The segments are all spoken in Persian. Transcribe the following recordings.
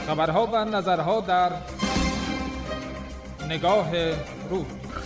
خبرها و نظرها در نگاه روز.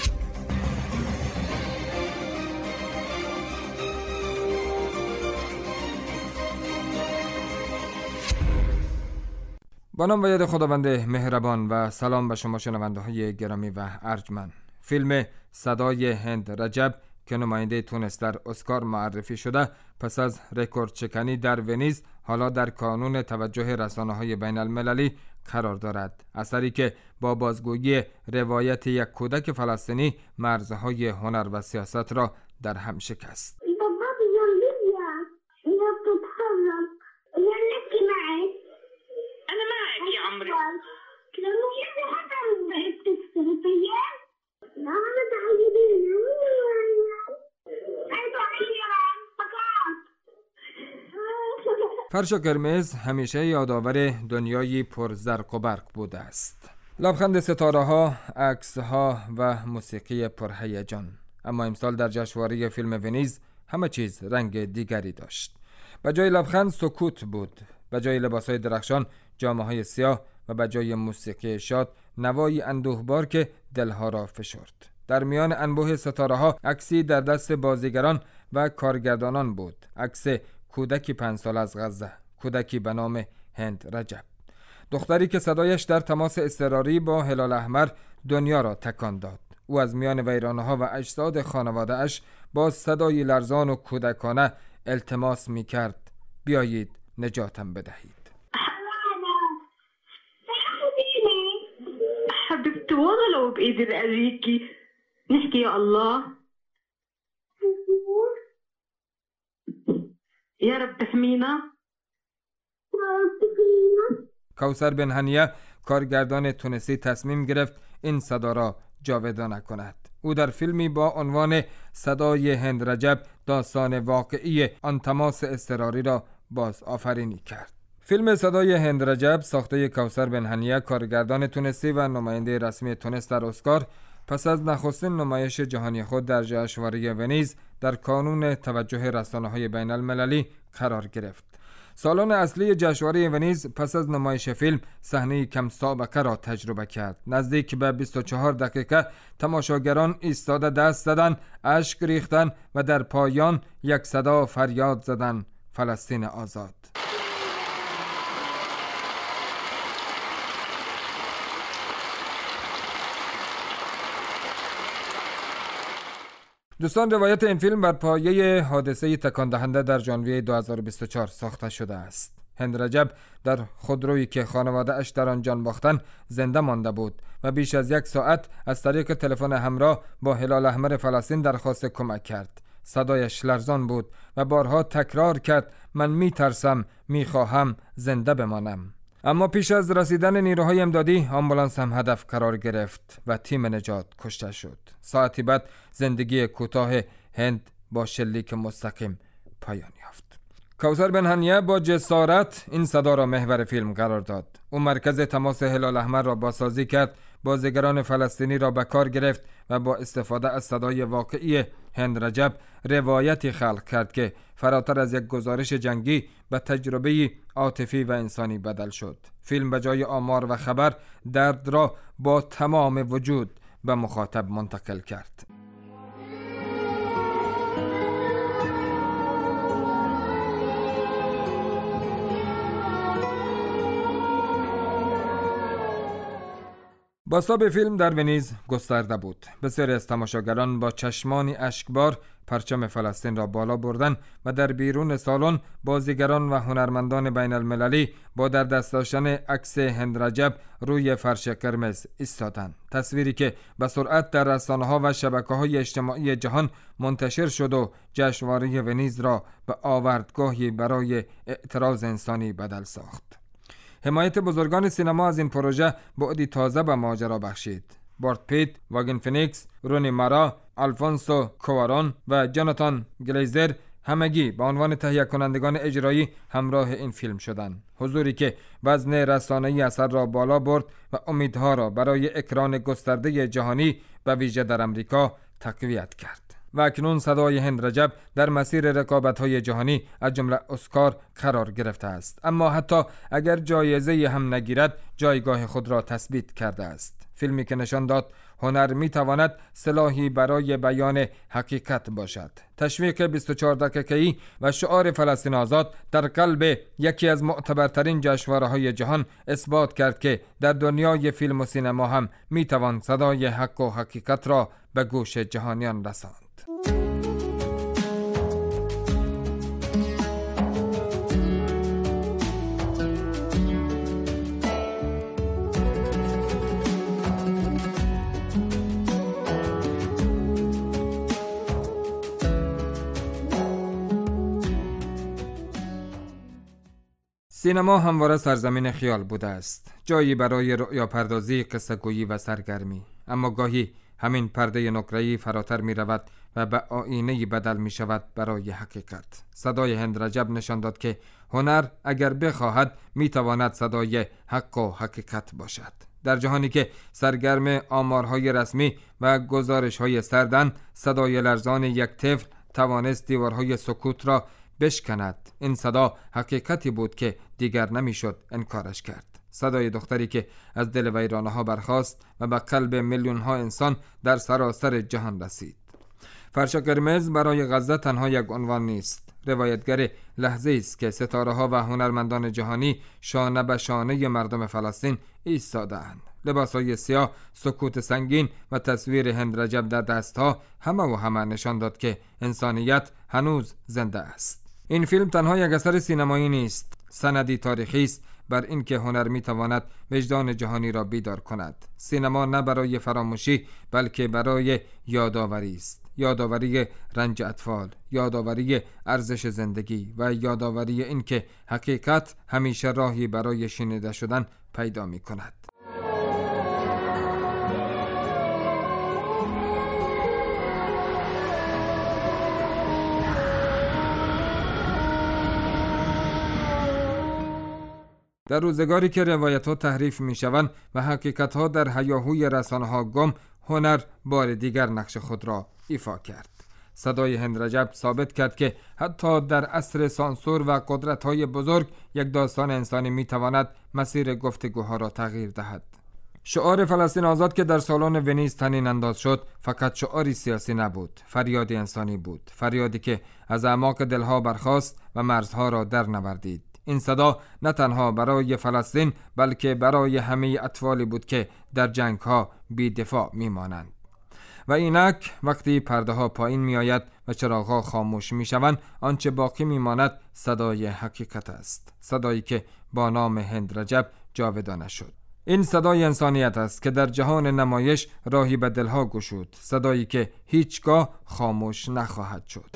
با نام و یاد خداوند مهربان و سلام به شما شنونده های گرامی و ارجمند. فیلم صدای هند رجب که نماینده تونس در اسکار معرفی شده، پس از رکورد شکنی در ونیز حالا در کانون توجه رسانه‌های بین المللی قرار دارد. اثری که با بازگویی روایت یک کودک فلسطینی مرزهای هنر و سیاست را در هم شکست. فرش قرمز همیشه یادآور دنیایی پر زرق و برق بوده است. لبخند ستاره ها، عکس ها و موسیقی پرهیجان. اما امسال در جشنواره فیلم ونیز همه چیز رنگ دیگری داشت. به جای لبخند سکوت بود. به جای لباسهای درخشان جامه‌های سیاه و به جای موسیقی شاد نوایی اندوهبار که دلها را فشرد. در میان انبوه ستاره ها عکسی در دست بازیگران و کارگردانان بود. عکس کودکی 5 سال از غزه، کودکی به نام هند رجب، دختری که صدایش در تماس اضطراری با هلال احمر دنیا را تکان داد. او از میان ویرانه‌ها و اجساد خانواده اش با صدای لرزان و کودکانه التماس می کرد: بیایید نجاتم بدهید. حبيبتي والله لو بإيدي رأيكي نحكي يا الله يا رب تحمينا. کوثر بن هنیه کارگردان تونسی تصمیم گرفت این صدا را جاودانه کند. او در فیلمی با عنوان صدای هند رجب داستان واقعی آن تماس اضطراری را باز آفرینی کرد. فیلم صدای هند رجب ساخته کوثر بن هنیه کارگردان تونسی و نماینده رسمی تونس در اسکار پس از نخستین نمایش جهانی خود در جشنواره ونیز در کانون توجه رسانه‌های بین المللی قرار گرفت. سالن اصلی جشنواره ونیز پس از نمایش فیلم صحنه کم سابقه را تجربه کرد. نزدیک به 24 دقیقه تماشاگران ایستاده دست زدند، اشک ریختند و در پایان یک صدا فریاد زدند: فلسطین آزاد. دوستان، روایت این فیلم بر پایه حادثه تکان دهنده در ژانویه 2024 ساخته شده است. هند رجب در خودرویی که خانواده اش در آن جان باختند زنده مانده بود و بیش از 1 ساعت از طریق تلفن همراه با هلال احمر فلسطین درخواست کمک کرد. صدایش لرزان بود و بارها تکرار کرد: من میترسم، میخواهم زنده بمانم. اما پیش از رسیدن نیروهای امدادی آمبولانس هم هدف قرار گرفت و تیم نجات کشته شد. ساعتی بعد زندگی کوتاه هند با شلیک مستقیم پایان یافت. کوثر بن هنیه با جسارت این صدا را محور فیلم قرار داد. او مرکز تماس هلال احمر را بازسازی کرد، بازیگران فلسطینی را به کار گرفت و با استفاده از صدای واقعی هند رجب روایتی خلق کرد که فراتر از یک گزارش جنگی به تجربه عاطفی و انسانی بدل شد. فیلم به جای آمار و خبر درد را با تمام وجود به مخاطب منتقل کرد. بازتاب فیلم در ونیز گسترده بود. بسیاری از تماشاگران با چشمانی اشکبار پرچم فلسطین را بالا بردند و در بیرون سالن بازیگران و هنرمندان بین المللی با در دست داشتن عکس هند رجب روی فرش قرمز ایستادند. تصویری که به سرعت در رسانه‌ها و شبکه‌های اجتماعی جهان منتشر شد و جشنواره ونیز را به آوردگاهی برای اعتراض انسانی بدل ساخت. حمایت بزرگان سینما از این پروژه بعدی تازه به ماجرا بخشید. براد پیت، واگن فینیکس، رونی مارا، آلفونسو کوارون و جاناتان گلیزر همگی به عنوان تهیه کنندگان اجرایی همراه این فیلم شدند. حضوری که وزن رسانه‌ای اثر را بالا برد و امیدها را برای اکران گسترده جهانی به ویژه در امریکا تقویت کرد. و اکنون صدای هند رجب در مسیر رقابت‌های جهانی از جمله اسکار قرار گرفته است، اما حتی اگر جایزه هم نگیرد جایگاه خود را تثبیت کرده است. فیلمی که نشان داد هنر میتواند سلاحی برای بیان حقیقت باشد. تشویق 24 دقیقه‌ای و شعار فلسطین آزاد در قلب یکی از معتبرترین جشنواره‌های جهان اثبات کرد که در دنیای فیلم و سینما هم میتوان صدای حق و حقیقت را به گوش جهانیان رساند. سینما همواره سرزمین خیال بوده است، جایی برای رؤیا پردازی، قصه گویی و سرگرمی. اما گاهی همین پرده نقره‌ای فراتر می رود و به آینه‌ای بدل می شود برای حقیقت. صدای هند رجب نشان داد که هنر اگر بخواهد می تواند صدای حق و حقیقت باشد. در جهانی که سرگرم آمارهای رسمی و گزارش‌های سردند، صدای لرزان یک طفل توانست دیوارهای سکوت را بشکند. این صدا حقیقتی بود که دیگر نمیشد انکارش کرد. صدای دختری که از دل ویرانه‌ها برخاست و به قلب میلیون‌ها انسان در سراسر جهان رسید. فرش قرمز برای غزه تنها یک عنوان نیست، روایتگر لحظه است که ستاره‌ها و هنرمندان جهانی شانه به شانه مردم فلسطین ایستاده‌اند. لباس‌های سیاه، سکوت سنگین و تصویر هند رجب در دست‌ها همه نشان داد که انسانیت هنوز زنده است. این فیلم تنها یک اثر سینمایی نیست، سندی تاریخی است بر اینکه هنر میتواند وجدان جهانی را بیدار کند. سینما نه برای فراموشی بلکه برای یادآوری است. یادآوری رنج اطفال، یادآوری ارزش زندگی و یادآوری اینکه حقیقت همیشه راهی برای شنیده شدن پیدا می‌کند. در روزگاری که روایت‌ها تحریف می‌شوند و حقیقت‌ها در هیاهوی رسانه‌ها گم، هنر بار دیگر نقش خود را ایفا کرد. صدای هند رجب ثابت کرد که حتی در عصر سانسور و قدرت‌های بزرگ یک داستان انسانی می‌تواند مسیر گفتگوها را تغییر دهد. شعار فلسطین آزاد که در سالن ونیز طنین انداز شد فقط شعاری سیاسی نبود، فریادی انسانی بود، فریادی که از اعماق دلها برخاست و مرزها را در نوردید. این صدا نه تنها برای فلسطین بلکه برای همه اطفالی بود که در جنگ‌ها بی دفاع می‌مانند. و اینک وقتی پرده ها پایین می آید و چراغ‌ها خاموش می شوند، آنچه باقی می ماند صدای حقیقت است، صدایی که با نام هند رجب جاودانه شد. این صدای انسانیت است که در جهان نمایش راهی به دلها گشود، صدایی که هیچگاه خاموش نخواهد شد.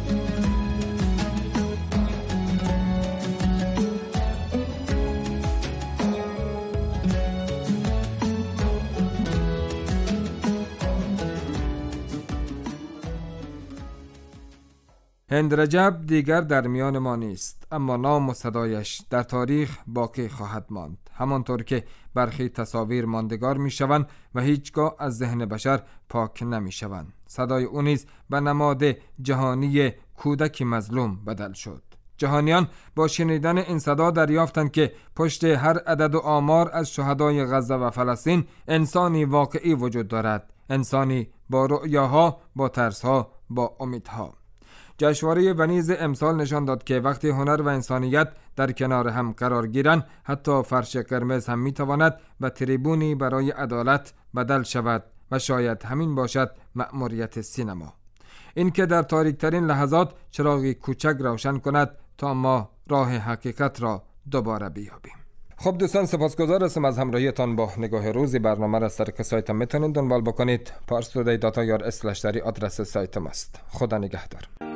هند رجب دیگر در میان ما نیست، اما نام و صدایش در تاریخ باقی خواهد ماند، همانطور که برخی تصاویر ماندگار می شوند و هیچگاه از ذهن بشر پاک نمی شوند. صدای او نیز به نماد جهانی کودکی مظلوم بدل شد. جهانیان با شنیدن این صدا دریافتند که پشت هر عدد و آمار از شهدای غزه و فلسطین انسانی واقعی وجود دارد، انسانی با رؤیاها، با ترسها، با امیدها. جشنواره ونیز امسال نشان داد که وقتی هنر و انسانیت در کنار هم قرار گیرند، حتی فرش قرمز هم میتواند به تریبونی برای عدالت بدل شود و شاید همین باشد مأموریت سینما، این که در تاریک ترین لحظات چراغی کوچک روشن کند تا ما راه حقیقت را دوباره بیابیم. خب دوستان، سپاسگزار هستم از همراهیتان با نگاه روزی. برنامه را از طریق سایتم میتونید دنبال بکنید. parstoday.ir/dari آدرس سایتم است. خدا نگهدار.